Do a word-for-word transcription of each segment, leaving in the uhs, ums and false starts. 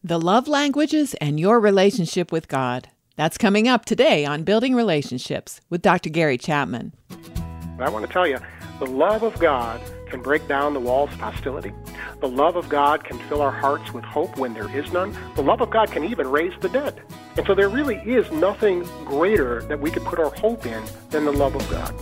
The love languages and your relationship with God. That's coming up today on Building Relationships with Doctor Gary Chapman. I want to tell you, the love of God can break down the walls of hostility. The love of God can fill our hearts with hope when there is none. The love of God can even raise the dead. And so there really is nothing greater that we could put our hope in than the love of God.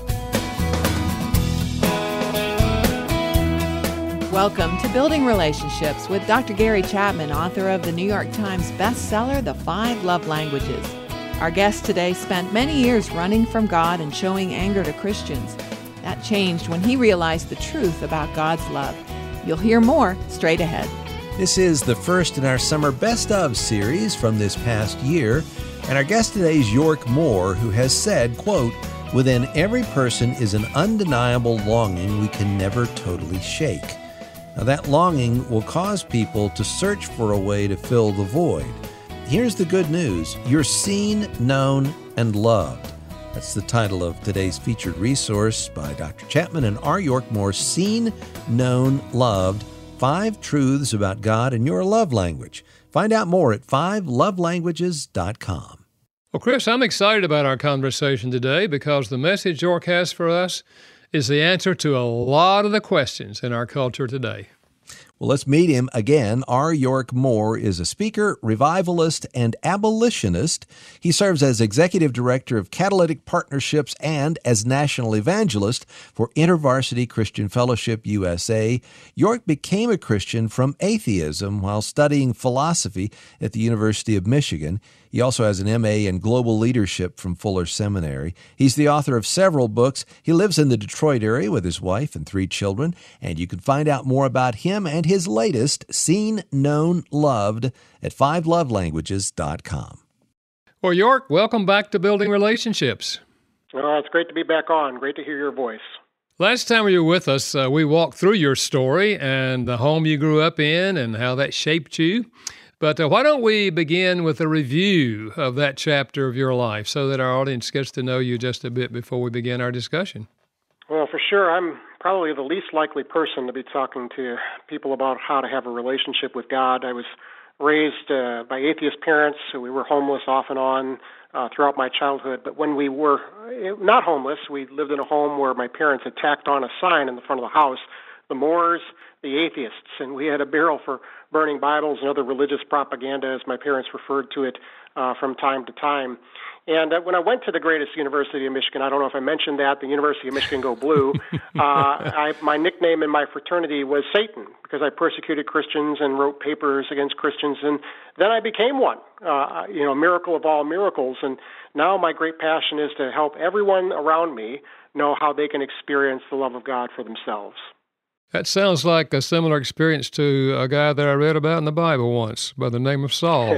Welcome to Building Relationships with Doctor Gary Chapman, author of the New York Times bestseller, The Five Love Languages. Our guest today spent many years running from God and showing anger to Christians. That changed when he realized the truth about God's love. You'll hear more straight ahead. This is the first in our summer Best Of series from this past year, and our guest today is York Moore, who has said, quote, "Within every person is an undeniable longing we can never totally shake. Now, that longing will cause people to search for a way to fill the void. Here's the good news. You're seen, known, and loved." That's the title of today's featured resource by Doctor Chapman and R. York Moore, Seen, Known, Loved, Five Truths About God and Your Love Language. Find out more at five love languages dot com. Well, Chris, I'm excited about our conversation today because the message York has for us is the answer to a lot of the questions in our culture today. Well, let's meet him again. R. York Moore is a speaker, revivalist, and abolitionist. He serves as executive director of Catalytic Partnerships and as national evangelist for InterVarsity Christian Fellowship U S A. York became a Christian from atheism while studying philosophy at the University of Michigan. He also has an M A in Global Leadership from Fuller Seminary. He's the author of several books. He lives in the Detroit area with his wife and three children, and you can find out more about him and his latest, Seen, Known, Loved, at five love languages dot com. Well, York, welcome back to Building Relationships. Well, it's great to be back on. Great to hear your voice. Last time you were with us, uh, we walked through your story and the home you grew up in and how that shaped you. But uh, why don't we begin with a review of that chapter of your life so that our audience gets to know you just a bit before we begin our discussion? Well, for sure, I'm probably the least likely person to be talking to people about how to have a relationship with God. I was raised uh, by atheist parents, so we were homeless off and on uh, throughout my childhood. But when we were not homeless, we lived in a home where my parents had tacked on a sign in the front of the house, the Moors, the atheists, and we had a barrel for burning Bibles and other religious propaganda, as my parents referred to it uh, from time to time. And uh, when I went to the greatest university of Michigan, I don't know if I mentioned that, the University of Michigan Go Blue, uh, I, my nickname in my fraternity was Satan, because I persecuted Christians and wrote papers against Christians, and then I became one, uh, you know, miracle of all miracles. And now my great passion is to help everyone around me know how they can experience the love of God for themselves. That sounds like a similar experience to a guy that I read about in the Bible once by the name of Saul.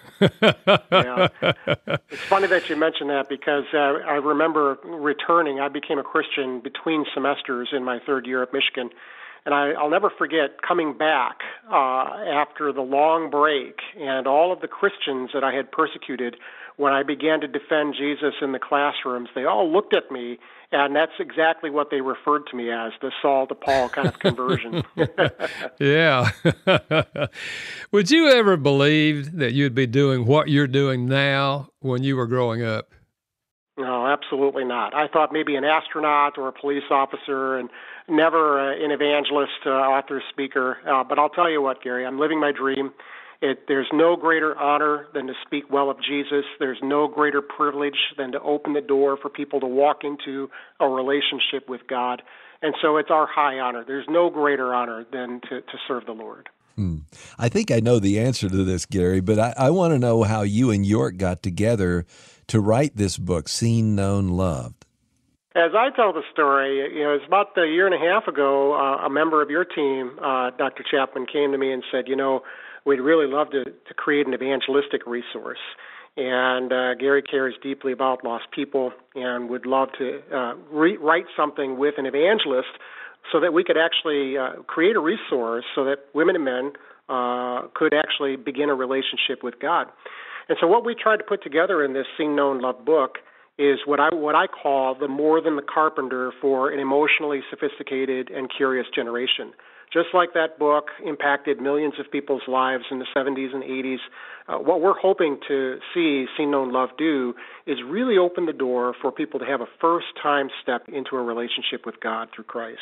Yeah. It's funny that you mention that because uh, I remember returning. I became a Christian between semesters in my third year at Michigan. And I, I'll never forget coming back uh, after the long break and all of the Christians that I had persecuted. When I began to defend Jesus in the classrooms, they all looked at me, and that's exactly what they referred to me as, the Saul to Paul kind of conversion. Yeah. Would you ever believe that you'd be doing what you're doing now when you were growing up? No, absolutely not. I thought maybe an astronaut or a police officer, and never uh, an evangelist, uh, author, speaker. Uh, but I'll tell you what, Gary, I'm living my dream. It, there's no greater honor than to speak well of Jesus. There's no greater privilege than to open the door for people to walk into a relationship with God. And so it's our high honor. There's no greater honor than to, to serve the Lord. Hmm. I think I know the answer to this, Gary, but I, I want to know how you and York got together to write this book, Seen, Known, Loved. As I tell the story, you know, it's about a year and a half ago, uh, a member of your team, uh, Doctor Chapman, came to me and said, you know, we'd really love to, to create an evangelistic resource. And uh, Gary cares deeply about lost people and would love to uh, re- write something with an evangelist so that we could actually uh, create a resource so that women and men uh, could actually begin a relationship with God. And so what we tried to put together in this Seen, Known, Loved book is what I what I call the More Than the Carpenter for an emotionally sophisticated and curious generation. just like that book impacted millions of people's lives in the seventies and eighties, uh, what we're hoping to see Seen, Known, Loved do is really open the door for people to have a first-time step into a relationship with God through Christ.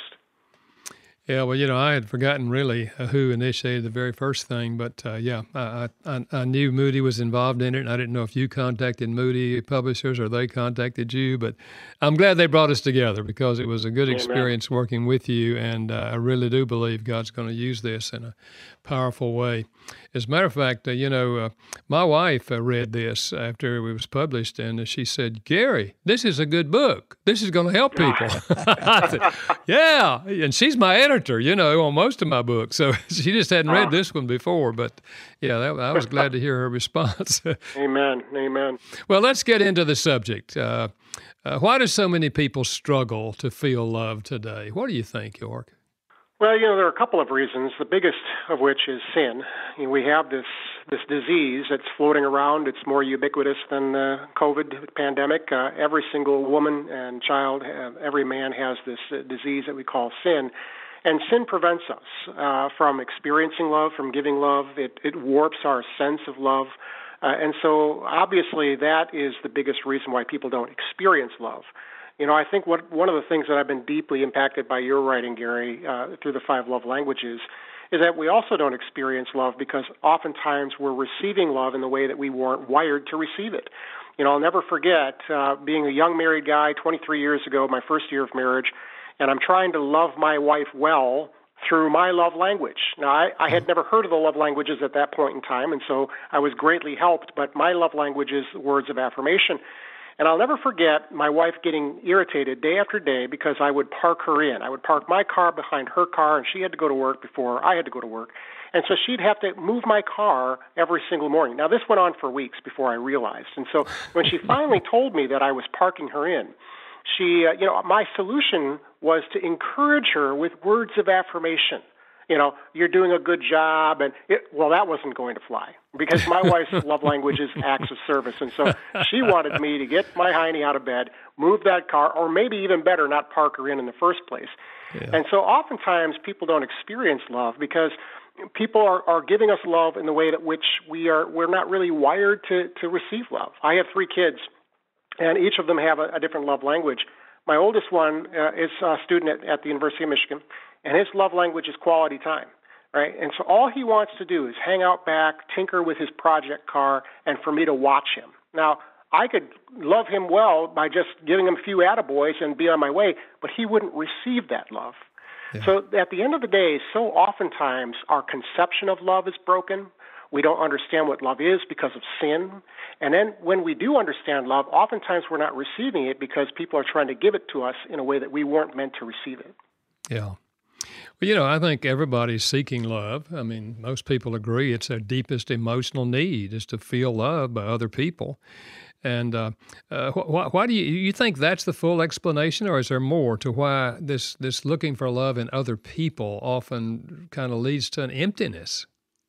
Yeah, well, you know, I had forgotten really uh, who initiated the very first thing, but uh, yeah, I, I I knew Moody was involved in it, and I didn't know if you contacted Moody Publishers or they contacted you, but I'm glad they brought us together because it was a good experience Amen. Working with you, and uh, I really do believe God's going to use this in a powerful way. As a matter of fact, uh, you know, uh, my wife uh, read this after it was published, and uh, she said, "Gary, this is a good book. This is going to help people." I said, "Yeah," and she's my editor, you know, on most of my books, so she just hadn't read this one before. But yeah, that, I was glad to hear her response. Amen. Amen. Well, let's get into the subject. Uh, uh, why do so many people struggle to feel love today? What do you think, York? Well, you know, there are a couple of reasons, the biggest of which is sin. You know, we have this this disease that's floating around. It's more ubiquitous than the COVID pandemic. Uh, every single woman and child, uh, every man has this uh, disease that we call sin. And sin prevents us uh, from experiencing love, from giving love. It, it warps our sense of love. Uh, and so, obviously, that is the biggest reason why people don't experience love. You know, I think what one of the things that I've been deeply impacted by your writing, Gary, uh, through the five love languages, is that we also don't experience love because oftentimes we're receiving love in the way that we weren't wired to receive it. You know, I'll never forget uh, being a young married guy twenty-three years ago, my first year of marriage, and I'm trying to love my wife well through my love language. Now, I, I had never heard of the love languages at that point in time, and so I was greatly helped, but my love language is words of affirmation. And I'll never forget my wife getting irritated day after day because I would park her in. I would park my car behind her car, and she had to go to work before I had to go to work. And so she'd have to move my car every single morning. Now, this went on for weeks before I realized. And so when she finally told me that I was parking her in, she, uh, you know, my solution was to encourage her with words of affirmation. You know, you're doing a good job, and it, well, that wasn't going to fly because my wife's love language is acts of service, and so she wanted me to get my hiney out of bed, move that car, or maybe even better, not park her in in the first place. Yeah. And so oftentimes people don't experience love because people are, are giving us love in the way that which we are we're not really wired to to receive love. I have three kids, and each of them have a, a different love language. My oldest one uh, is a student at, at the University of Michigan. And his love language is quality time, right? And so all he wants to do is hang out back, tinker with his project car, and for me to watch him. Now, I could love him well by just giving him a few attaboys and be on my way, but he wouldn't receive that love. Yeah. So at the end of the day, so oftentimes our conception of love is broken. We don't understand what love is because of sin. And then when we do understand love, oftentimes we're not receiving it because people are trying to give it to us in a way that we weren't meant to receive it. Yeah. Well, you know, I think everybody's seeking love. I mean, most people agree it's their deepest emotional need is to feel loved by other people. And uh, uh, wh- why do you you think that's the full explanation, or is there more to why this, this looking for love in other people often kind of leads to an emptiness?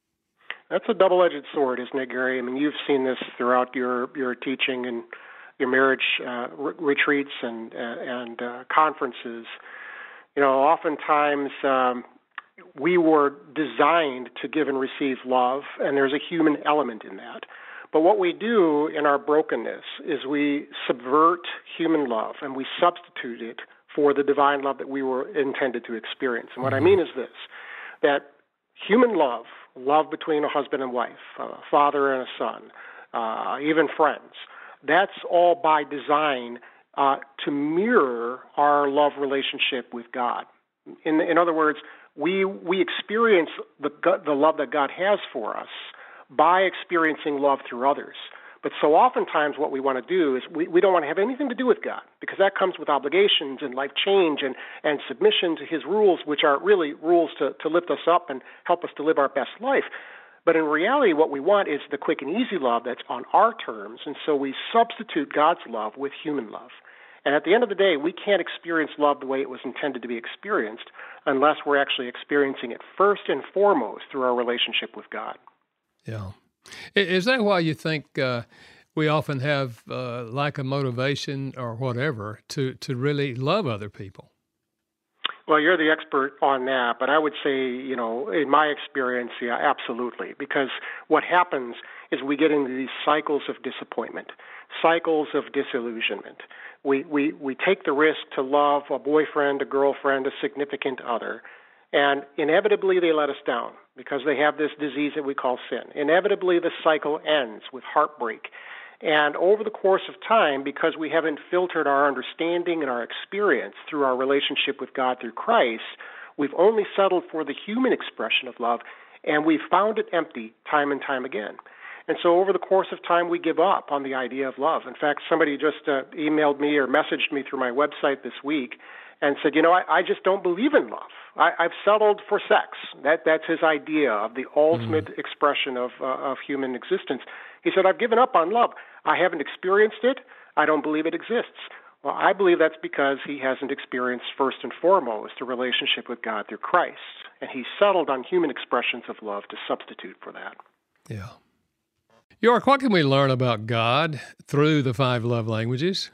That's a double-edged sword, isn't it, Gary? I mean, you've seen this throughout your, your teaching and your marriage uh, re- retreats and, uh, and uh, conferences. You know, oftentimes um, we were designed to give and receive love, and there's a human element in that. But what we do in our brokenness is we subvert human love, and we substitute it for the divine love that we were intended to experience. And what mm-hmm. I mean is this, that human love, love between a husband and wife, a father and a son, uh, even friends, that's all by design Uh, to mirror our love relationship with God. In, in other words, we we experience the the love that God has for us by experiencing love through others. But so oftentimes what we want to do is we, we don't want to have anything to do with God because that comes with obligations and life change and, and submission to his rules, which are really rules to, to lift us up and help us to live our best life. But in reality, what we want is the quick and easy love that's on our terms, and so we substitute God's love with human love. And at the end of the day, we can't experience love the way it was intended to be experienced unless we're actually experiencing it first and foremost through our relationship with God. Yeah. Is that why you think uh, we often have uh, lack of motivation or whatever to, to really love other people? Well, you're the expert on that, but I would say, you know, in my experience, yeah, absolutely. Because what happens is we get into these cycles of disappointment, cycles of disillusionment. We, we, we take the risk to love a boyfriend, a girlfriend, a significant other, and inevitably they let us down because they have this disease that we call sin. Inevitably the cycle ends with heartbreak. And over the course of time, because we haven't filtered our understanding and our experience through our relationship with God through Christ, we've only settled for the human expression of love, and we've found it empty time and time again. And so over the course of time, we give up on the idea of love. In fact, somebody just uh, emailed me or messaged me through my website this week and said, you know, I, I just don't believe in love. I, I've settled for sex. That That's his idea of the ultimate mm. expression of, uh, of human existence. He said, I've given up on love. I haven't experienced it. I don't believe it exists. Well, I believe that's because he hasn't experienced first and foremost a relationship with God through Christ, and he's settled on human expressions of love to substitute for that. Yeah. York, what can we learn about God through the five love languages?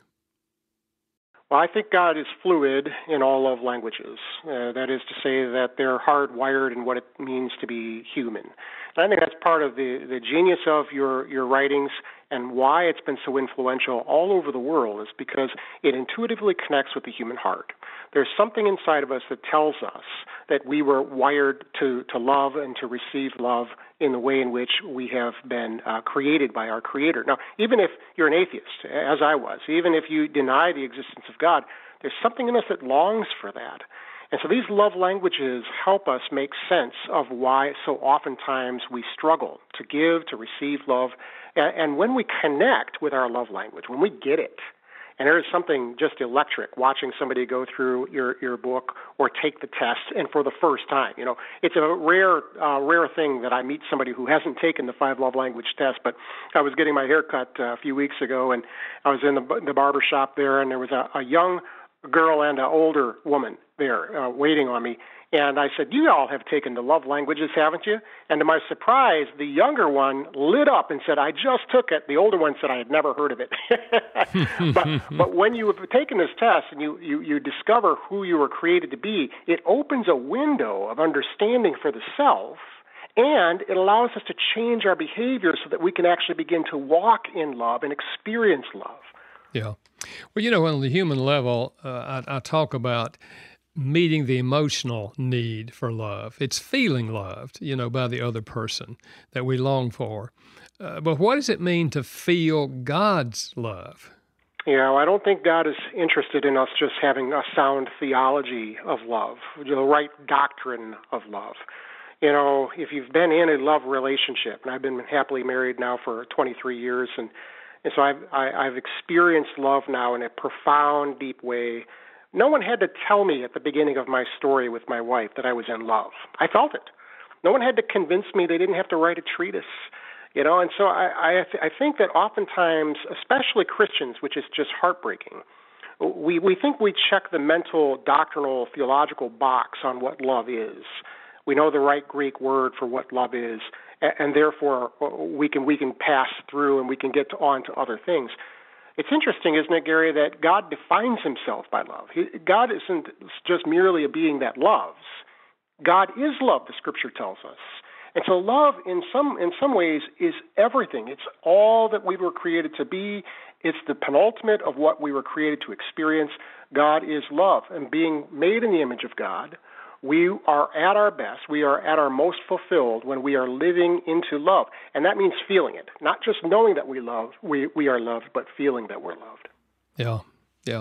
Well, I think God is fluid in all love languages. Uh, that is to say that they're hardwired in what it means to be human. And I think that's part of the, the genius of your, your writings and why it's been so influential all over the world is because it intuitively connects with the human heart. There's something inside of us that tells us that we were wired to, to love and to receive love in the way in which we have been uh, created by our Creator. Now, even if you're an atheist, as I was, even if you deny the existence of God, there's something in us that longs for that. And so these love languages help us make sense of why so oftentimes we struggle to give, to receive love. And, and when we connect with our love language, when we get it, and there is something just electric watching somebody go through your, your book or take the test, and for the first time. You know, it's a rare uh, rare thing that I meet somebody who hasn't taken the five love language test. But I was getting my hair cut uh, a few weeks ago, and I was in the, the barber shop there, and there was a, a young girl and an older woman there uh, waiting on me. And I said, you all have taken the love languages, haven't you? And to my surprise, the younger one lit up and said, I just took it. The older one said I had never heard of it. but, but when you have taken this test and you, you, you discover who you were created to be, it opens a window of understanding for the self, and it allows us to change our behavior so that we can actually begin to walk in love and experience love. Yeah. Well, you know, on the human level, uh, I, I talk about meeting the emotional need for love. It's feeling loved, you know, by the other person that we long for. Uh, but what does it mean to feel God's love? You know, I don't think God is interested in us just having a sound theology of love, the right doctrine of love. You know, if you've been in a love relationship, and I've been happily married now for twenty-three years, and, and so I've, I, I've experienced love now in a profound, deep way. No one had to tell me at the beginning of my story with my wife that I was in love. I felt it. No one had to convince me. They didn't have to write a treatise, you know. And so I, I, th- I think that oftentimes, especially Christians, which is just heartbreaking, we, we think we check the mental, doctrinal, theological box on what love is. We know the right Greek word for what love is, and, and therefore we can we can pass through and we can get to, on to other things. It's interesting, isn't it, Gary, that God defines himself by love. He, God isn't just merely a being that loves. God is love, the Scripture tells us. And so love, in some in some ways, is everything. It's all that we were created to be. It's the penultimate of what we were created to experience. God is love. And being made in the image of God, we are at our best, we are at our most fulfilled when we are living into love. And that means feeling it, not just knowing that we love, we, we are loved, but feeling that we're loved. Yeah, yeah.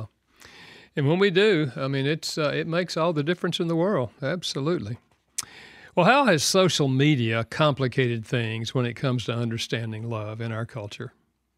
And when we do, I mean, it's uh, it makes all the difference in the world. Absolutely. Well, how has social media complicated things when it comes to understanding love in our culture?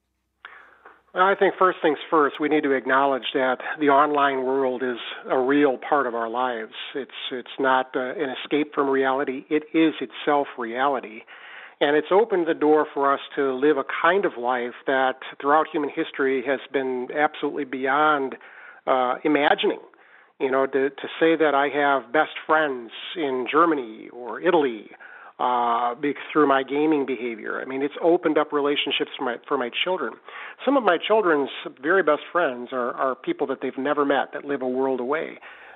I think first things first, we need to acknowledge that the online world is a real part of our lives. It's it's not uh, an escape from reality. It is itself reality. And it's opened the door for us to live a kind of life that throughout human history has been absolutely beyond uh, imagining. You know, to, to say that I have best friends in Germany or Italy Uh, through my gaming behavior. I mean, it's opened up relationships for my for my children. Some of my children's very best friends are, are people that they've never met that live a world away.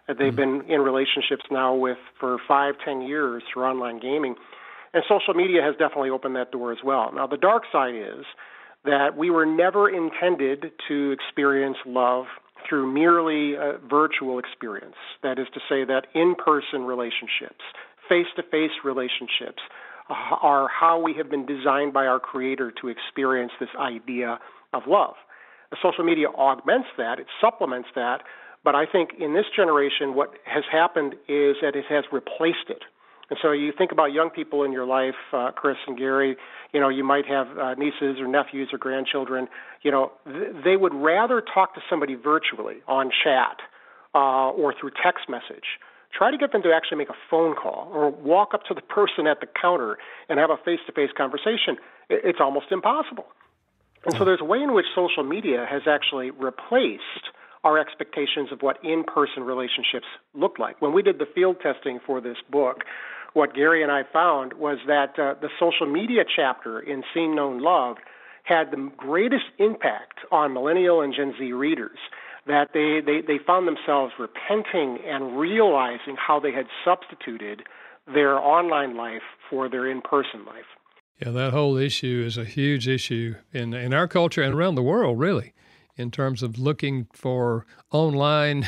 that they've been in relationships now with for five, ten years through online gaming. And social media has definitely opened that door as well. Now, the dark side is that we were never intended to experience love through merely a virtual experience. That is to say that in-person relationships, face-to-face relationships, uh, are how we have been designed by our Creator to experience this idea of love. The social media augments that, it supplements that, but I think in this generation what has happened is that it has replaced it. And so you think about young people in your life, uh, Chris and Gary, you know, you might have uh, nieces or nephews or grandchildren, you know, th- they would rather talk to somebody virtually on chat uh, or through text message. Try to get them to actually make a phone call or walk up to the person at the counter and have a face-to-face conversation. It's almost impossible. And so there's a way in which social media has actually replaced our expectations of what in-person relationships look like. When we did the field testing for this book, what Gary and I found was that uh, the social media chapter in Seen, Known, Loved had the greatest impact on millennial and Gen Z readers, that they, they, they found themselves repenting and realizing how they had substituted their online life for their in-person life. Yeah, that whole issue is a huge issue in, in our culture and around the world, really, in terms of looking for online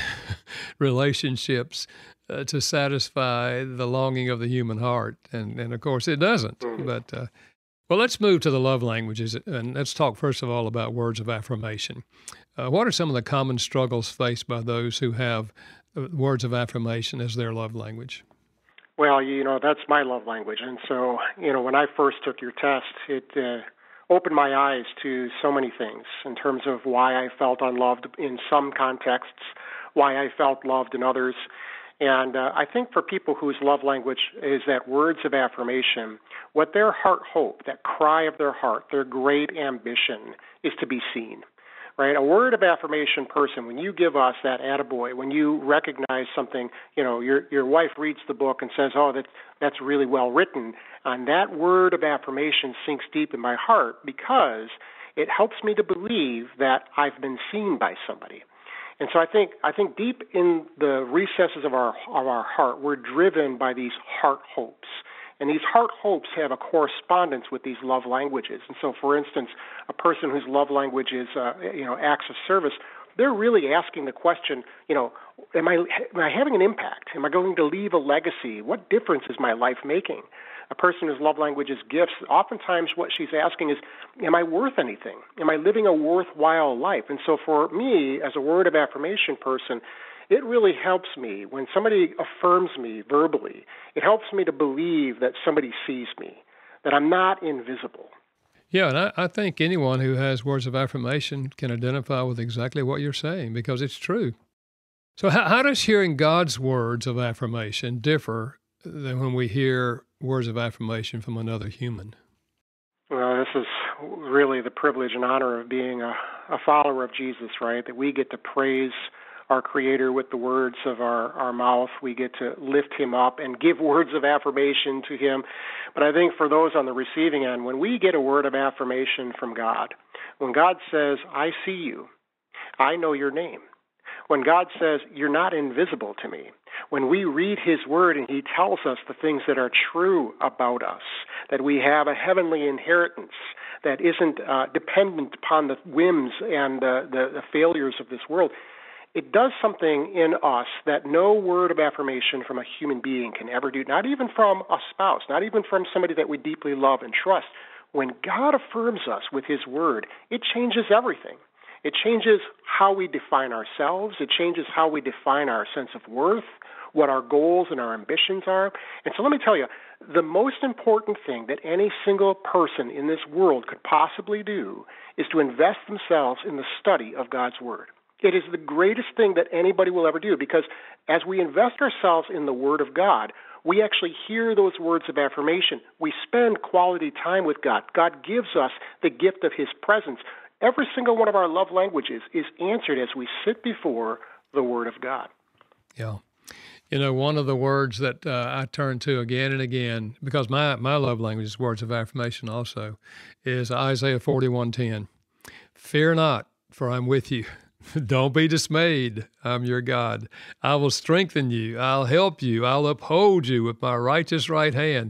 relationships uh, to satisfy the longing of the human heart. And, and of course, it doesn't. Mm-hmm. But uh, well, let's move to the love languages, and let's talk first of all about words of affirmation. Uh, what are some of the common struggles faced by those who have uh, words of affirmation as their love language? Well, you know, that's my love language. And so, you know, when I first took your test, it uh, opened my eyes to so many things in terms of why I felt unloved in some contexts, why I felt loved in others. And uh, I think for people whose love language is that words of affirmation, what their heart hope, that cry of their heart, their great ambition is to be seen. Right, a word of affirmation person, when you give us that attaboy, when you recognize something, you know, your your wife reads the book and says, oh, that's, that's really well written, and that word of affirmation sinks deep in my heart because it helps me to believe that I've been seen by somebody. And so I think I think deep in the recesses of our of our heart, we're driven by these heart hopes. And these heart hopes have a correspondence with these love languages. And so, for instance, a person whose love language is, uh, you know, acts of service, they're really asking the question, you know, am I am I having an impact? Am I going to leave a legacy? What difference is my life making? A person whose love language is gifts, oftentimes what she's asking is, am I worth anything? Am I living a worthwhile life? And so for me, as a word of affirmation person, it really helps me when somebody affirms me verbally. It helps me to believe that somebody sees me, that I'm not invisible. Yeah, and I, I think anyone who has words of affirmation can identify with exactly what you're saying because it's true. So how, how does hearing God's words of affirmation differ than when we hear words of affirmation from another human? Well, this is really the privilege and honor of being a, a follower of Jesus, right? That we get to praise our Creator with the words of our, our mouth. We get to lift Him up and give words of affirmation to Him. But I think for those on the receiving end, when we get a word of affirmation from God, when God says, I see you, I know your name, when God says, you're not invisible to me, when we read His Word and He tells us the things that are true about us, that we have a heavenly inheritance that isn't uh, dependent upon the whims and uh, the, the failures of this world, it does something in us that no word of affirmation from a human being can ever do, not even from a spouse, not even from somebody that we deeply love and trust. When God affirms us with His Word, it changes everything. It changes how we define ourselves. It changes how we define our sense of worth, what our goals and our ambitions are. And so let me tell you, the most important thing that any single person in this world could possibly do is to invest themselves in the study of God's Word. It is the greatest thing that anybody will ever do because as we invest ourselves in the Word of God, we actually hear those words of affirmation. We spend quality time with God. God gives us the gift of His presence. Every single one of our love languages is answered as we sit before the Word of God. Yeah. You know, one of the words that uh, I turn to again and again, because my, my love language is words of affirmation also, is Isaiah forty-one ten. Fear not, for I'm with you. Don't be dismayed. I'm your God. I will strengthen you. I'll help you. I'll uphold you with my righteous right hand.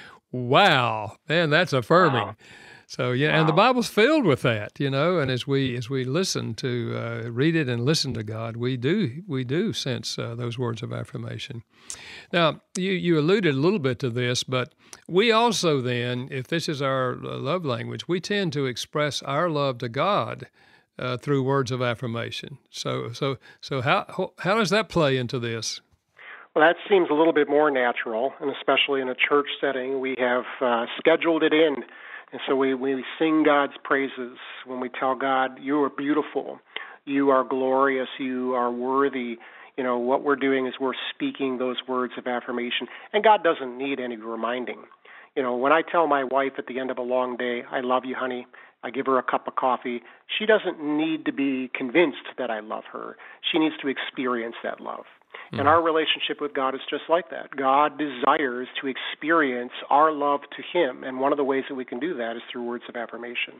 Wow. Man, that's affirming. Wow. So, yeah, wow. And the Bible's filled with that, you know, and as we as we listen to, uh, read it and listen to God, we do we do sense uh, those words of affirmation. Now, you, you alluded a little bit to this, but we also then, if this is our love language, we tend to express our love to God uh, through words of affirmation. So, so, so how how does that play into this? Well, that seems a little bit more natural, and especially in a church setting, we have uh, scheduled it in. And so we, we sing God's praises when we tell God, you are beautiful, you are glorious, you are worthy. You know, what we're doing is we're speaking those words of affirmation. And God doesn't need any reminding. You know, when I tell my wife at the end of a long day, I love you, honey, I give her a cup of coffee, she doesn't need to be convinced that I love her. She needs to experience that love. And our relationship with God is just like that. God desires to experience our love to Him, and one of the ways that we can do that is through words of affirmation.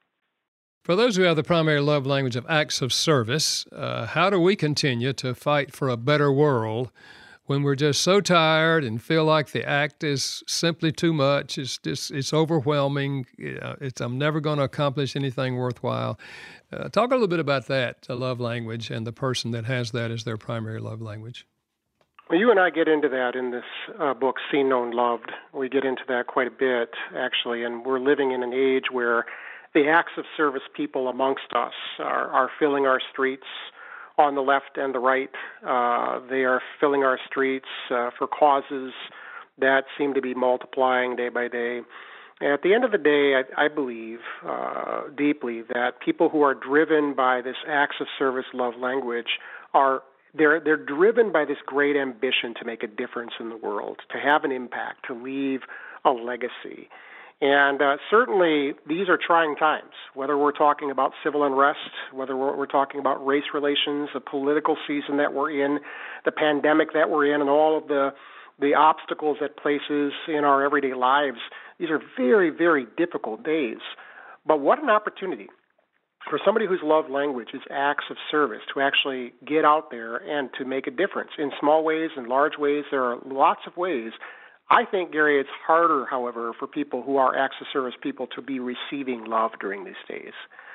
For those who have the primary love language of acts of service, uh, how do we continue to fight for a better world when we're just so tired and feel like the act is simply too much, it's just it's overwhelming, it's, I'm never going to accomplish anything worthwhile? Uh, talk a little bit about that, uh, love language, and the person that has that as their primary love language. Well, you and I get into that in this uh, book, Seen, Known, Loved. We get into that quite a bit, actually, and we're living in an age where the acts of service people amongst us are, are filling our streets on the left and the right. Uh, they are filling our streets uh, for causes that seem to be multiplying day by day. At the end of the day, I, I believe uh, deeply that people who are driven by this acts of service love language are they're they're driven by this great ambition to make a difference in the world, to have an impact, to leave a legacy. And uh, certainly these are trying times, whether we're talking about civil unrest, whether we're, we're talking about race relations, the political season that we're in, the pandemic that we're in, and all of the the obstacles it places in our everyday lives. These are very, very difficult days. But what an opportunity for somebody whose love language is acts of service to actually get out there and to make a difference in small ways and large ways. There are lots of ways. I think, Gary, it's harder, however, for people who are acts of service people to be receiving love during these days.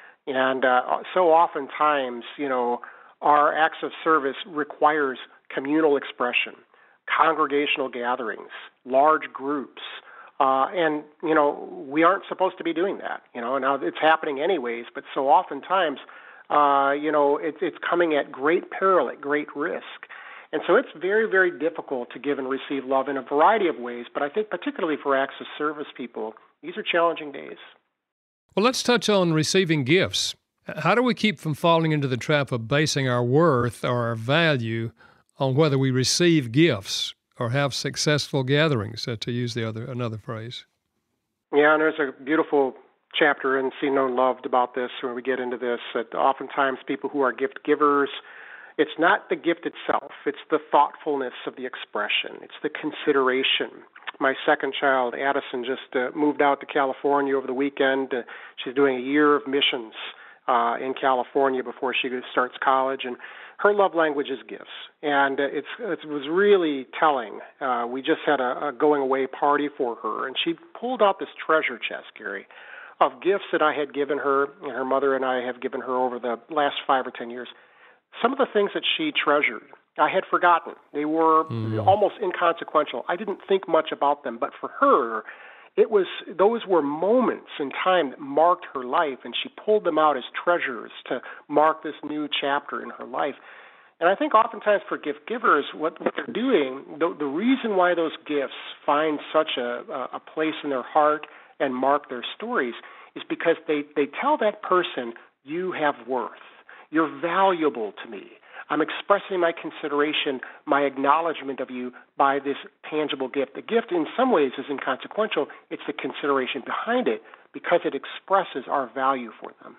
And uh, so oftentimes, you know, our acts of service requires communal expression, congregational gatherings, large groups. Uh, and, you know, we aren't supposed to be doing that. You know, now it's happening anyways, but so oftentimes, uh, you know, it, it's coming at great peril, at great risk. And so it's very, very difficult to give and receive love in a variety of ways, but I think particularly for acts of service people, these are challenging days. Well, let's touch on receiving gifts. How do we keep from falling into the trap of basing our worth or our value on whether we receive gifts or have successful gatherings, uh, to use the other another phrase? Yeah, and there's a beautiful chapter in Seen, Known, Loved about this where we get into this, that oftentimes people who are gift givers, it's not the gift itself, it's the thoughtfulness of the expression, it's the consideration. My second child, Addison, just uh, moved out to California over the weekend. Uh, she's doing a year of missions uh, in California before she starts college, and her love language is gifts, and it's it was really telling. Uh, we just had a, a going-away party for her, and she pulled out this treasure chest, Gary, of gifts that I had given her, and her mother and I have given her over the last five or ten years. Some of the things that she treasured, I had forgotten. They were mm. almost inconsequential. I didn't think much about them, but for her, it was those were moments in time that marked her life, and she pulled them out as treasures to mark this new chapter in her life. And I think oftentimes for gift givers, what, what they're doing, the, the reason why those gifts find such a, a place in their heart and mark their stories is because they, they tell that person, you have worth. You're valuable to me. I'm expressing my consideration, my acknowledgement of you by this tangible gift. The gift in some ways is inconsequential. It's the consideration behind it because it expresses our value for them.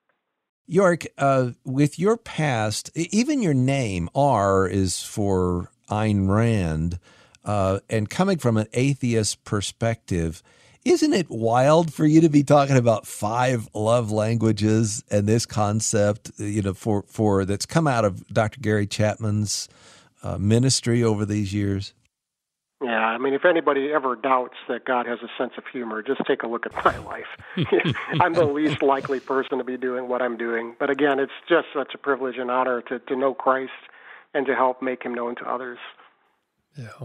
York, uh, with your past, even your name, R, is for Ayn Rand, uh, and coming from an atheist perspective, Isn't it wild for you to be talking about five love languages and this concept, you know, for, for that's come out of Doctor Gary Chapman's uh, ministry over these years? Yeah, I mean, if anybody ever doubts that God has a sense of humor, just take a look at my life. I'm the least likely person to be doing what I'm doing. But again, it's just such a privilege and honor to, to know Christ and to help make him known to others. Yeah.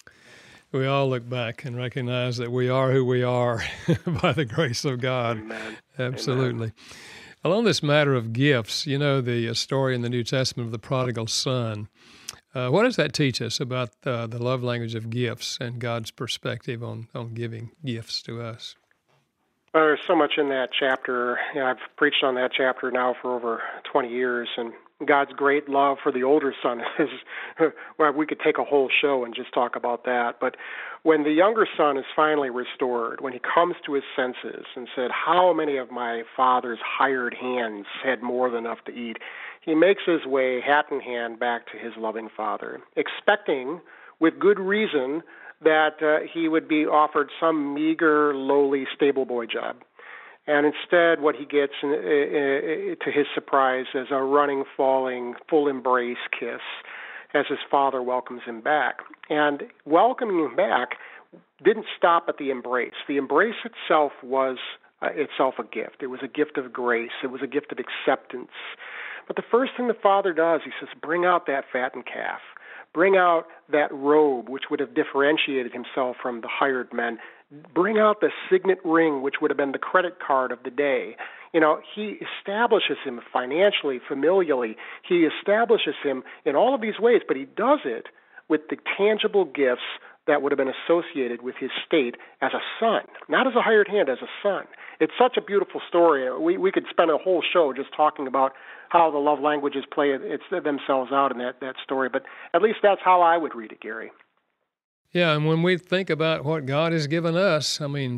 We all look back and recognize that we are who we are by the grace of God. Amen. Absolutely. Amen. Along this matter of gifts, you know the story in the New Testament of the prodigal son. Uh, what does that teach us about uh, the love language of gifts and God's perspective on, on giving gifts to us? Well, there's so much in that chapter. You know, I've preached on that chapter now for over twenty years, and God's great love for the older son is, well, we could take a whole show and just talk about that. But when the younger son is finally restored, when he comes to his senses and said, how many of my father's hired hands had more than enough to eat, he makes his way hat in hand back to his loving father, expecting, with good reason, that uh, he would be offered some meager, lowly stable boy job. And instead, what he gets, in, uh, uh, to his surprise, is a running, falling, full embrace kiss as his father welcomes him back. And welcoming him back didn't stop at the embrace. The embrace itself was uh, itself a gift. It was a gift of grace. It was a gift of acceptance. But the first thing the father does, he says, bring out that fattened calf. Bring out that robe, which would have differentiated himself from the hired men. Bring out the signet ring, which would have been the credit card of the day. You know, he establishes him financially, familially. He establishes him in all of these ways, but he does it with the tangible gifts that would have been associated with his state as a son, not as a hired hand, as a son. It's such a beautiful story. We we could spend a whole show just talking about how the love languages play it's themselves out in that, that story, but at least that's how I would read it, Gary. Yeah, and when we think about what God has given us, I mean,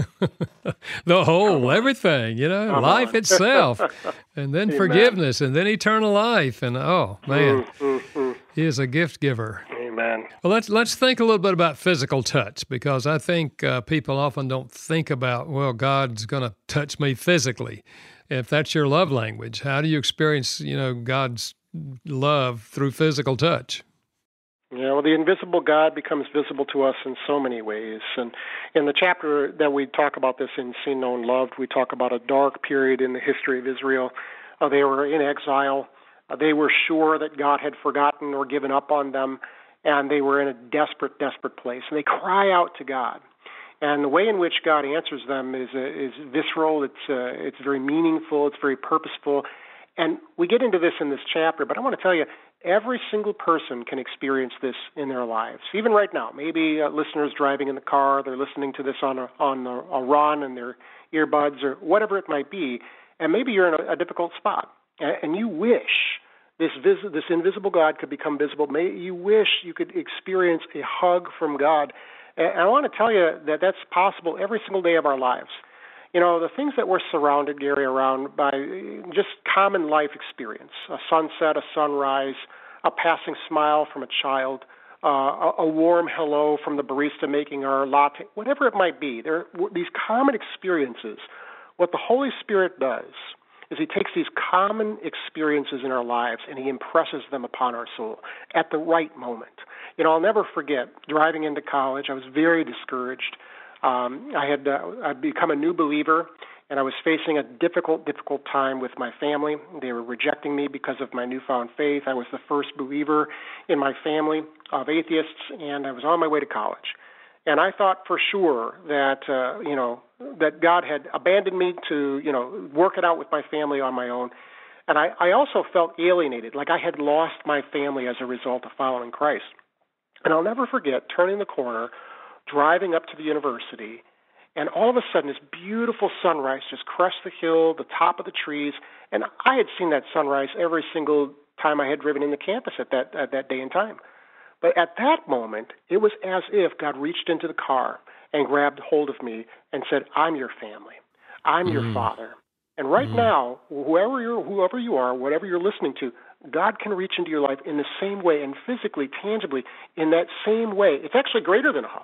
the whole, everything, you know, Come life on. itself, and then Amen. forgiveness, and then eternal life, and oh, man, mm-hmm. He is a gift giver. Amen. Well, let's let's think a little bit about physical touch, because I think uh, people often don't think about, well, God's going to touch me physically. If that's your love language, how do you experience, you know, God's love through physical touch? Yeah, well, the invisible God becomes visible to us in so many ways. And in the chapter that we talk about this in Seen, Known, Loved, we talk about a dark period in the history of Israel. Uh, they were in exile. Uh, they were sure that God had forgotten or given up on them, and they were in a desperate, desperate place. And they cry out to God. And the way in which God answers them is uh, is visceral. It's uh, it's very meaningful. It's very purposeful. And we get into this in this chapter, but I want to tell you, every single person can experience this in their lives, even right now. Maybe uh, listeners driving in the car, they're listening to this on a, on a, a run and their earbuds or whatever it might be, and maybe you're in a, a difficult spot, and, and you wish this vis- this invisible God could become visible. May, you wish you could experience a hug from God. And I want to tell you that that's possible every single day of our lives. You know, the things that we're surrounded, Gary, around by just common life experience, a sunset, a sunrise, a passing smile from a child, uh, a, a warm hello from the barista making our latte, whatever it might be. There are these common experiences. What the Holy Spirit does is he takes these common experiences in our lives and he impresses them upon our soul at the right moment. You know, I'll never forget driving into college. I was very discouraged. Um, I had uh, I'd become a new believer, and I was facing a difficult, difficult time with my family. They were rejecting me because of my newfound faith. I was the first believer in my family of atheists, and I was on my way to college. And I thought for sure that uh, you know that God had abandoned me to you know work it out with my family on my own. And I, I also felt alienated, like I had lost my family as a result of following Christ. And I'll never forget turning the corner, driving up to the university, and all of a sudden this beautiful sunrise just crest the hill, the top of the trees, and I had seen that sunrise every single time I had driven into campus at that at that day and time. But at that moment, it was as if God reached into the car and grabbed hold of me and said, I'm your family. I'm mm. your father. And right mm. now, whoever you're, whoever you are, whatever you're listening to, God can reach into your life in the same way and physically, tangibly, in that same way. It's actually greater than a hug.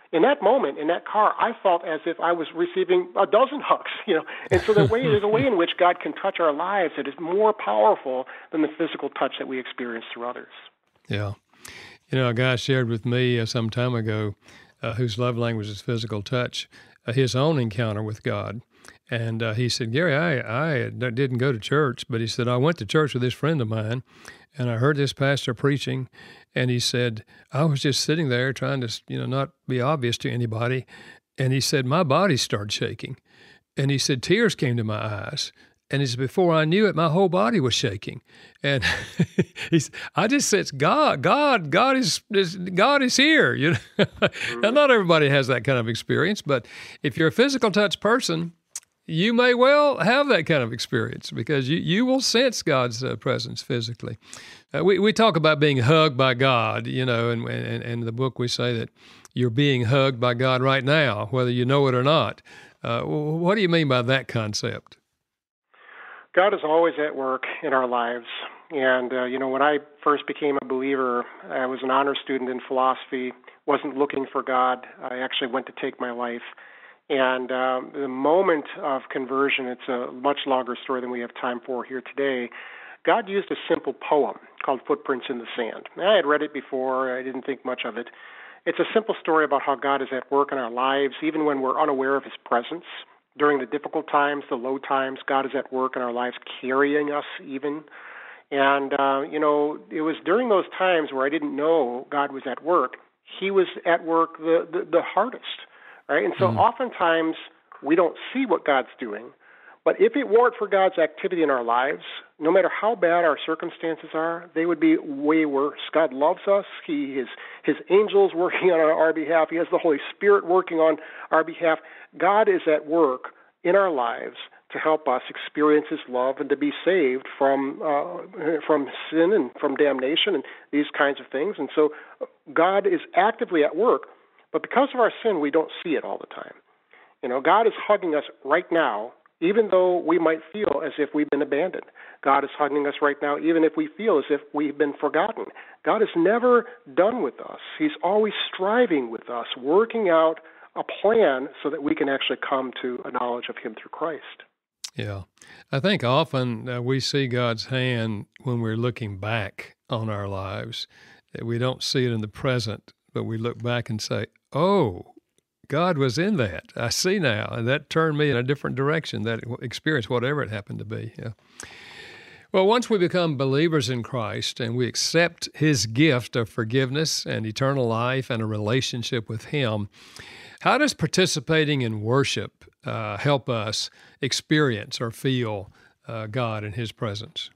In that moment, in that car, I felt as if I was receiving a dozen hugs, you know. And so the way, there's a way in which God can touch our lives that is more powerful than the physical touch that we experience through others. Yeah. You know, a guy shared with me uh, some time ago uh, whose love language is physical touch, uh, his own encounter with God. And uh, he said, Gary, I, I didn't go to church, but he said, I went to church with this friend of mine, and I heard this pastor preaching, and he said, I was just sitting there trying to, you know, not be obvious to anybody, and he said, my body started shaking. And he said, tears came to my eyes. And he said, before I knew it, my whole body was shaking. And he said, I just said, God, God, God is, is God is here. You know, now, not everybody has that kind of experience, but if you're a physical touch person, you may well have that kind of experience because you, you will sense God's uh, presence physically. Uh, we, we talk about being hugged by God, you know, and, and, and in the book we say that you're being hugged by God right now, whether you know it or not. Uh, what do you mean by that concept? God is always at work in our lives. And, uh, you know, when I first became a believer, I was an honor student in philosophy, wasn't looking for God. I actually went to take my life. And um, the moment of conversion, it's a much longer story than we have time for here today. God used a simple poem called Footprints in the Sand. I had read it before. I didn't think much of it. It's a simple story about how God is at work in our lives, even when we're unaware of his presence. During the difficult times, the low times, God is at work in our lives, carrying us even. And, uh, you know, it was during those times where I didn't know God was at work, he was at work the, the, the hardest. Right? And so mm. oftentimes we don't see what God's doing, but if it weren't for God's activity in our lives, no matter how bad our circumstances are, they would be way worse. God loves us. He his his angels working on our behalf. He has the Holy Spirit working on our behalf. God is at work in our lives to help us experience his love and to be saved from uh, from sin and from damnation and these kinds of things. And so God is actively at work. But because of our sin, we don't see it all the time. You know, God is hugging us right now, even though we might feel as if we've been abandoned. God is hugging us right now, even if we feel as if we've been forgotten. God is never done with us. He's always striving with us, working out a plan so that we can actually come to a knowledge of him through Christ. Yeah. I think often uh, we see God's hand when we're looking back on our lives. We don't see it in the present, but we look back and say, oh, God was in that. I see now. And that turned me in a different direction, that experience, whatever it happened to be. Yeah. Well, once we become believers in Christ and we accept his gift of forgiveness and eternal life and a relationship with him, how does participating in worship uh, help us experience or feel uh, God in his presence?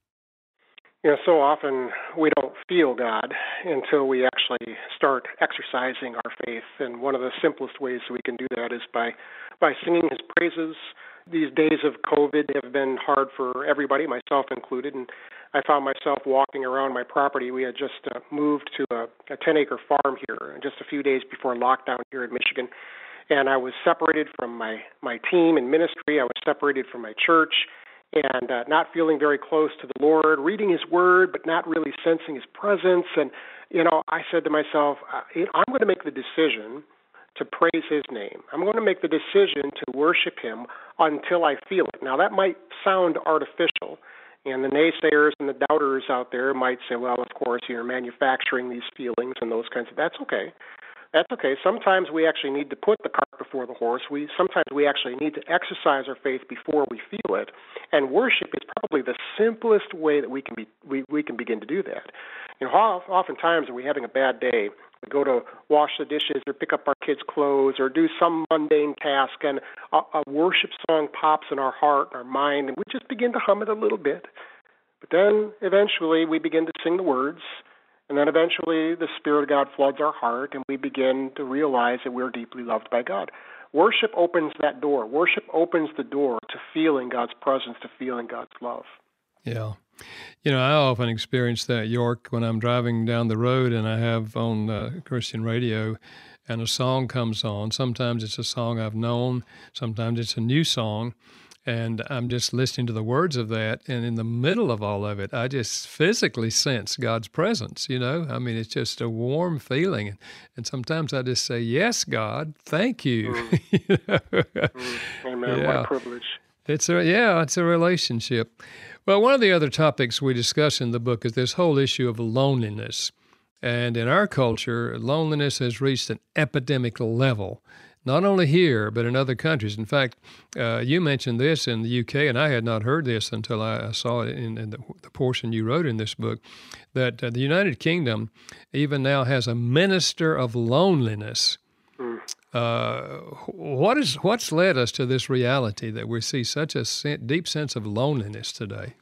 You know, so often we don't feel God until we actually start exercising our faith. And one of the simplest ways we can do that is by, by singing his praises. These days of COVID have been hard for everybody, myself included, and I found myself walking around my property. We had just uh, moved to a, a ten-acre farm here just a few days before lockdown here in Michigan, and I was separated from my, my team in ministry. I was separated from my church, and uh, not feeling very close to the Lord, reading his word, but not really sensing his presence. And, you know, I said to myself, I'm going to make the decision to praise his name. I'm going to make the decision to worship him until I feel it. Now, that might sound artificial, and the naysayers and the doubters out there might say, well, of course, you're manufacturing these feelings and those kinds of, that's okay. That's okay. Sometimes we actually need to put the cart before the horse. We sometimes we actually need to exercise our faith before we feel it. And worship is probably the simplest way that we can be we, we can begin to do that. You know, oftentimes when we're having a bad day, we go to wash the dishes or pick up our kids' clothes or do some mundane task, and a, a worship song pops in our heart, our mind, and we just begin to hum it a little bit. But then eventually we begin to sing the words. And then eventually the Spirit of God floods our heart, and we begin to realize that we're deeply loved by God. Worship opens that door. Worship opens the door to feeling God's presence, to feeling God's love. Yeah. You know, I often experience that, York, when I'm driving down the road and I have on uh, Christian radio and a song comes on. Sometimes it's a song I've known. Sometimes it's a new song. And I'm just listening to the words of that, and in the middle of all of it, I just physically sense God's presence, you know? I mean, it's just a warm feeling. And, and sometimes I just say, yes, God, thank you. Mm. you know? mm. Amen. Yeah. What a privilege. It's a, yeah, it's a relationship. Well, one of the other topics we discuss in the book is this whole issue of loneliness. And in our culture, loneliness has reached an epidemic level. Not only here, but in other countries. In fact, uh, you mentioned this in the U K, and I had not heard this until I, I saw it in, in the, the portion you wrote in this book, that uh, the United Kingdom even now has a minister of loneliness. Mm. Uh, what is what's led us to this reality that we see such a sen- deep sense of loneliness today?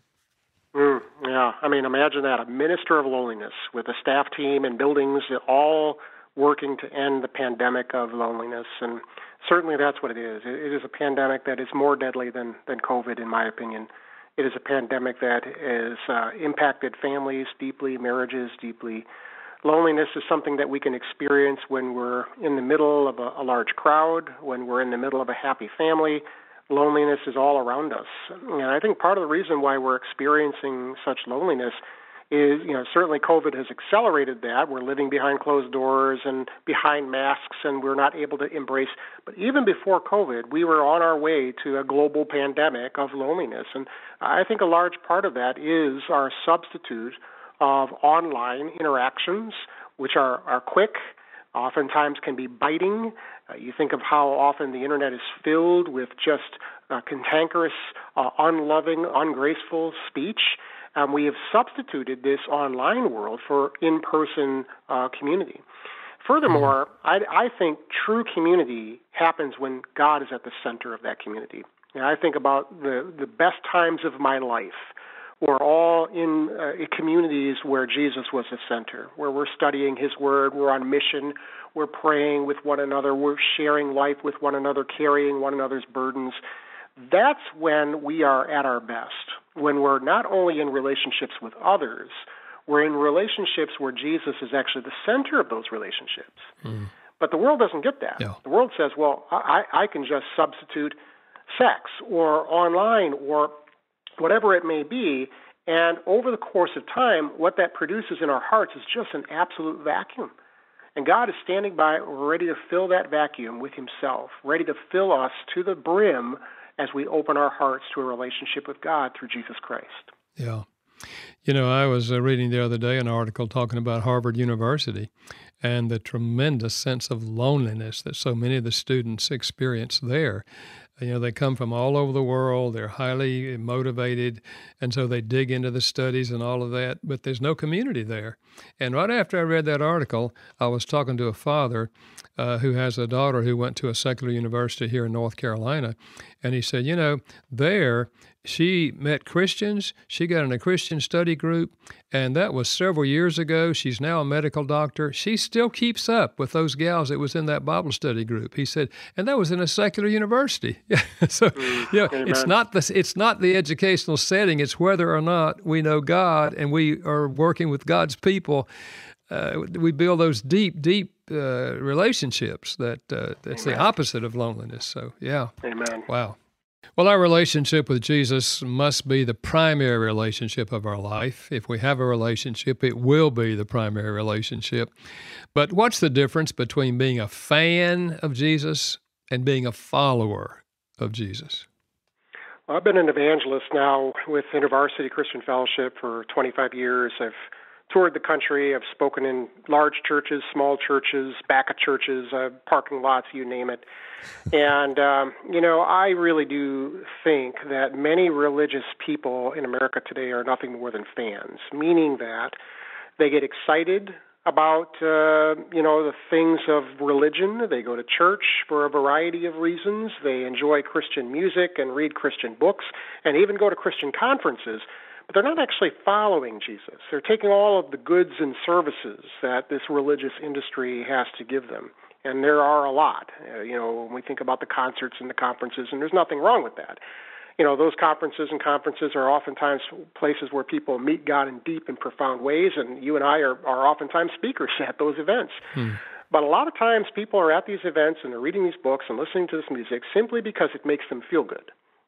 Mm, yeah, I mean, imagine that, a minister of loneliness with a staff team and buildings all working to end the pandemic of loneliness. And certainly that's what it is. It is a pandemic that is more deadly than, than COVID, in my opinion. It is a pandemic that has uh, impacted families deeply, marriages deeply. Loneliness is something that we can experience when we're in the middle of a, a large crowd, when we're in the middle of a happy family. Loneliness is all around us. And I think part of the reason why we're experiencing such loneliness is, you know, certainly COVID has accelerated that. We're living behind closed doors and behind masks, and we're not able to embrace. But even before COVID, we were on our way to a global pandemic of loneliness. And I think a large part of that is our substitute of online interactions, which are, are quick, oftentimes can be biting. Uh, you think of how often the internet is filled with just uh, cantankerous, uh, unloving, ungraceful speech. Um, we have substituted this online world for in-person uh, community. Furthermore, I, I think true community happens when God is at the center of that community. And I think about the, the best times of my life. We're all in uh, communities where Jesus was the center, where we're studying His Word, we're on mission, we're praying with one another, we're sharing life with one another, carrying one another's burdens. That's when we are at our best, when we're not only in relationships with others, we're in relationships where Jesus is actually the center of those relationships. Mm. But the world doesn't get that. Yeah. The world says, well, I, I can just substitute sex or online or whatever it may be, and over the course of time, what that produces in our hearts is just an absolute vacuum. And God is standing by, ready to fill that vacuum with Himself, ready to fill us to the brim as we open our hearts to a relationship with God through Jesus Christ. Yeah. You know, I was uh, reading the other day an article talking about Harvard University and the tremendous sense of loneliness that so many of the students experience there. You know, they come from all over the world, they're highly motivated, and so they dig into the studies and all of that, but there's no community there. And right after I read that article, I was talking to a father uh, who has a daughter who went to a secular university here in North Carolina, and he said, you know, there she met Christians, she got in a Christian study group, and that was several years ago. She's now a medical doctor. She still keeps up with those gals that was in that Bible study group. He said, and that was in a secular university. so, mm, you know, amen. it's not the it's not the educational setting. It's whether or not we know God and we are working with God's people. Uh, we build those deep, deep uh, relationships. That uh, that's amen. The opposite of loneliness. So, yeah. Amen. Wow. Well, our relationship with Jesus must be the primary relationship of our life. If we have a relationship, it will be the primary relationship. But what's the difference between being a fan of Jesus and being a follower of Jesus? Well, I've been an evangelist now with InterVarsity Christian Fellowship for twenty-five years. I've toured the country. I've spoken in large churches, small churches, back of churches, uh, parking lots, you name it. And, um, you know, I really do think that many religious people in America today are nothing more than fans, meaning that they get excited about, uh, you know, the things of religion. They go to church for a variety of reasons. They enjoy Christian music and read Christian books and even go to Christian conferences. But they're not actually following Jesus. They're taking all of the goods and services that this religious industry has to give them. And there are a lot, uh, you know, when we think about the concerts and the conferences, and there's nothing wrong with that. You know, those conferences and conferences are oftentimes places where people meet God in deep and profound ways, and you and I are, are oftentimes speakers at those events. Hmm. But a lot of times people are at these events and they're reading these books and listening to this music simply because it makes them feel good.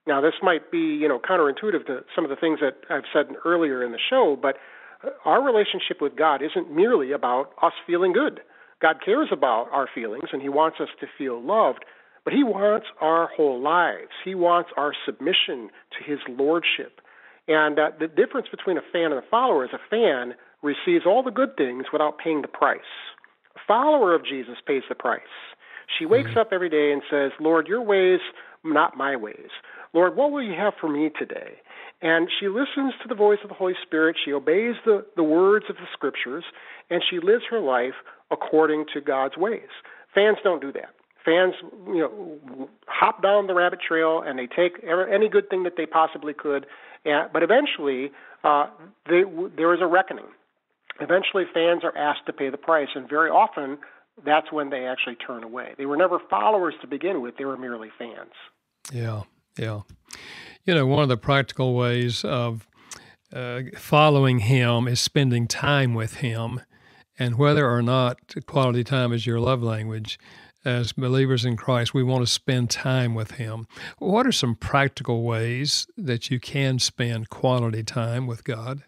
Now, this might be, you know, counterintuitive to some of the things that I've said earlier in the show, but our relationship with God isn't merely about us feeling good. God cares about our feelings, and he wants us to feel loved, but he wants our whole lives. He wants our submission to his lordship. And uh, the difference between a fan and a follower is a fan receives all the good things without paying the price. A follower of Jesus pays the price. She wakes up every day and says, Lord, your ways, not my ways. Lord, what will you have for me today? And she listens to the voice of the Holy Spirit. She obeys the, the words of the Scriptures, and she lives her life according to God's ways. Fans don't do that. Fans, you know, hop down the rabbit trail, and they take any good thing that they possibly could. And, but eventually, uh, they, there is a reckoning. Eventually, fans are asked to pay the price, and very often, that's when they actually turn away. They were never followers to begin with. They were merely fans. Yeah, yeah. You know, one of the practical ways of uh, following him is spending time with him. And whether or not quality time is your love language, as believers in Christ, we want to spend time with him. What are some practical ways that you can spend quality time with God?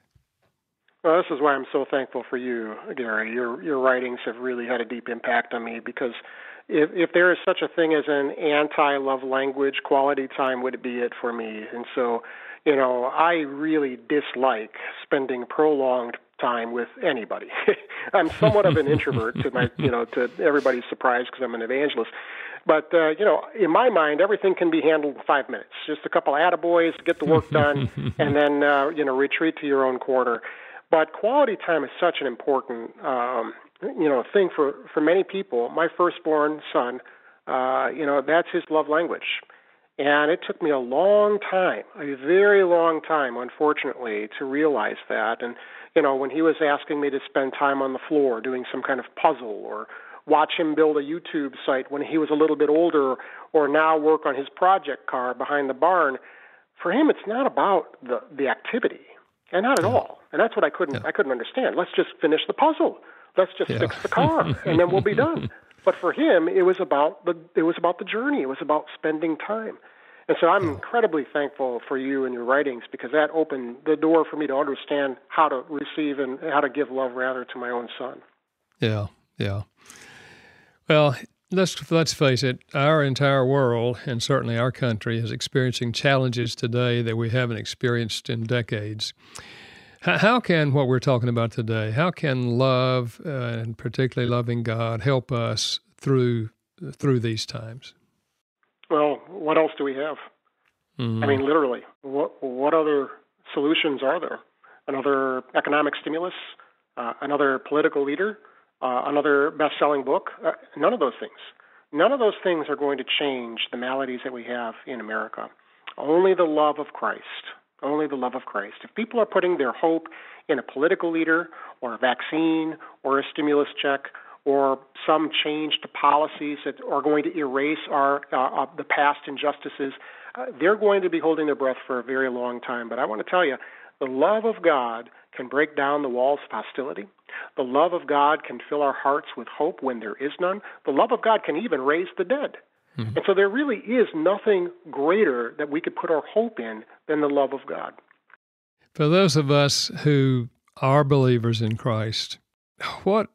Well, this is why I'm so thankful for you, Gary. Your your writings have really had a deep impact on me, because if if there is such a thing as an anti-love language, quality time would be it for me. And so, you know, I really dislike spending prolonged time with anybody. I'm somewhat of an introvert, to my, you know, to everybody's surprise, because I'm an evangelist. But, uh, you know, in my mind, everything can be handled in five minutes. Just a couple of attaboys, get the work done, and then, uh, you know, retreat to your own corner. But quality time is such an important, um, you know, thing for, for many people. My firstborn son, uh, you know, that's his love language. And it took me a long time, a very long time, unfortunately, to realize that. And, you know, when he was asking me to spend time on the floor doing some kind of puzzle, or watch him build a YouTube site when he was a little bit older, or now work on his project car behind the barn, for him it's not about the, the activity, and not at yeah. all. And that's what I couldn't yeah. I couldn't understand. Let's just finish the puzzle. Let's just yeah. fix the car, and then we'll be done. But for him, it was about the it was about the journey. It was about spending time. And so I'm incredibly thankful for you and your writings, because that opened the door for me to understand how to receive and how to give love, rather, to my own son. Yeah, yeah. Well, let's let's face it, our entire world, and certainly our country, is experiencing challenges today that we haven't experienced in decades. How, how can what we're talking about today, how can love, uh, and particularly loving God, help us through through these times? Well, what else do we have? Mm. I mean, literally, what what other solutions are there? Another economic stimulus? Uh, another political leader? Uh, another best-selling book? Uh, none of those things. None of those things are going to change the maladies that we have in America. Only the love of Christ. Only the love of Christ. If people are putting their hope in a political leader, or a vaccine, or a stimulus check, or some change to policies that are going to erase our uh, uh, the past injustices, uh, they're going to be holding their breath for a very long time. But I want to tell you, the love of God can break down the walls of hostility. The love of God can fill our hearts with hope when there is none. The love of God can even raise the dead. Mm-hmm. And so there really is nothing greater that we could put our hope in than the love of God. For those of us who are believers in Christ, what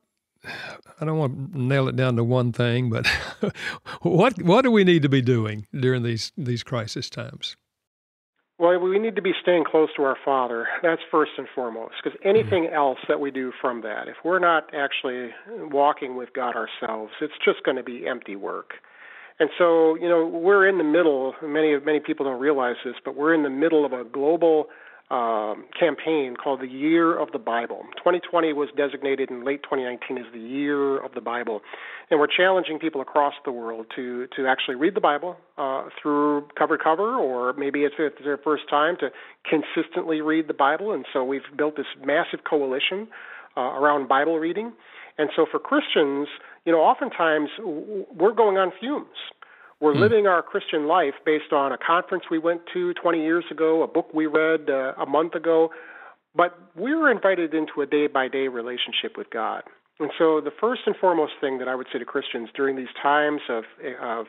I don't want to nail it down to one thing, but what what do we need to be doing during these these crisis times? Well, we need to be staying close to our Father. That's first and foremost, because anything mm-hmm. else that we do from that, if we're not actually walking with God ourselves, it's just going to be empty work. And so, you know, we're in the middle, many many people don't realize this, but we're in the middle of a global um, campaign called the Year of the Bible. twenty twenty was designated in late twenty nineteen as the Year of the Bible. And we're challenging people across the world to, to actually read the Bible uh, through cover to cover, or maybe it's, it's their first time to consistently read the Bible. And so we've built this massive coalition uh, around Bible reading. And so for Christians, you know, oftentimes we're going on fumes. We're mm. living our Christian life based on a conference we went to twenty years ago, a book we read uh, a month ago, but we were invited into a day-by-day relationship with God. And so the first and foremost thing that I would say to Christians during these times of, of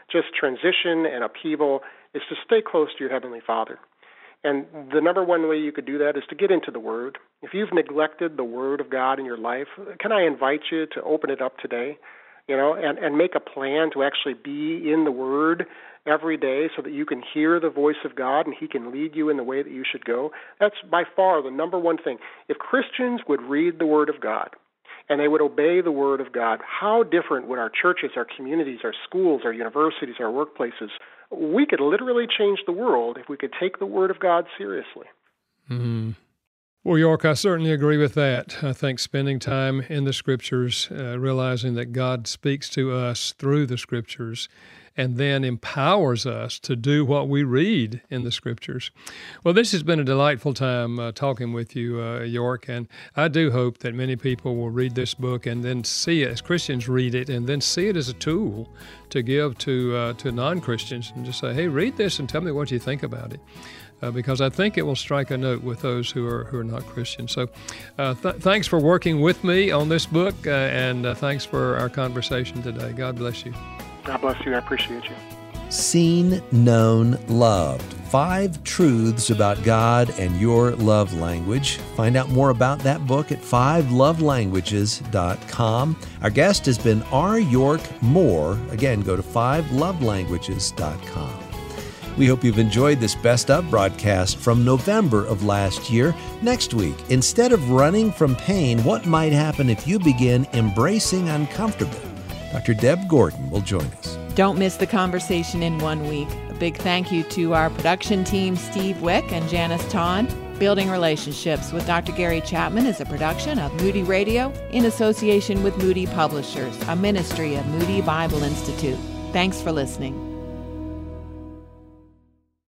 just transition and upheaval is to stay close to your Heavenly Father. And the number one way you could do that is to get into the Word. If you've neglected the Word of God in your life, can I invite you to open it up today, you know, and, and make a plan to actually be in the Word every day so that you can hear the voice of God and He can lead you in the way that you should go? That's by far the number one thing. If Christians would read the Word of God and they would obey the Word of God, how different would our churches, our communities, our schools, our universities, our workplaces? We could literally change the world if we could take the Word of God seriously. Mm-hmm. Well, York, I certainly agree with that. I think spending time in the Scriptures, uh, realizing that God speaks to us through the Scriptures, and then empowers us to do what we read in the Scriptures. Well, this has been a delightful time uh, talking with you, uh, York, and I do hope that many people will read this book and then see it, as Christians read it, and then see it as a tool to give to uh, to non-Christians and just say, hey, read this and tell me what you think about it. Uh, because I think it will strike a note with those who are who are not Christians. So uh, th- thanks for working with me on this book, uh, and uh, thanks for our conversation today. God bless you. God bless you. I appreciate you. Seen, Known, Loved. Five Truths About God and Your Love Language. Find out more about that book at five love languages dot com. Our guest has been R. York Moore. Again, go to five love languages dot com. We hope you've enjoyed this Best Of broadcast from November of last year. Next week, instead of running from pain, what might happen if you begin embracing uncomfortable? Doctor Deb Gordon will join us. Don't miss the conversation in one week. A big thank you to our production team, Steve Wick and Janice Todd. Building Relationships with Doctor Gary Chapman is a production of Moody Radio in association with Moody Publishers, a ministry of Moody Bible Institute. Thanks for listening.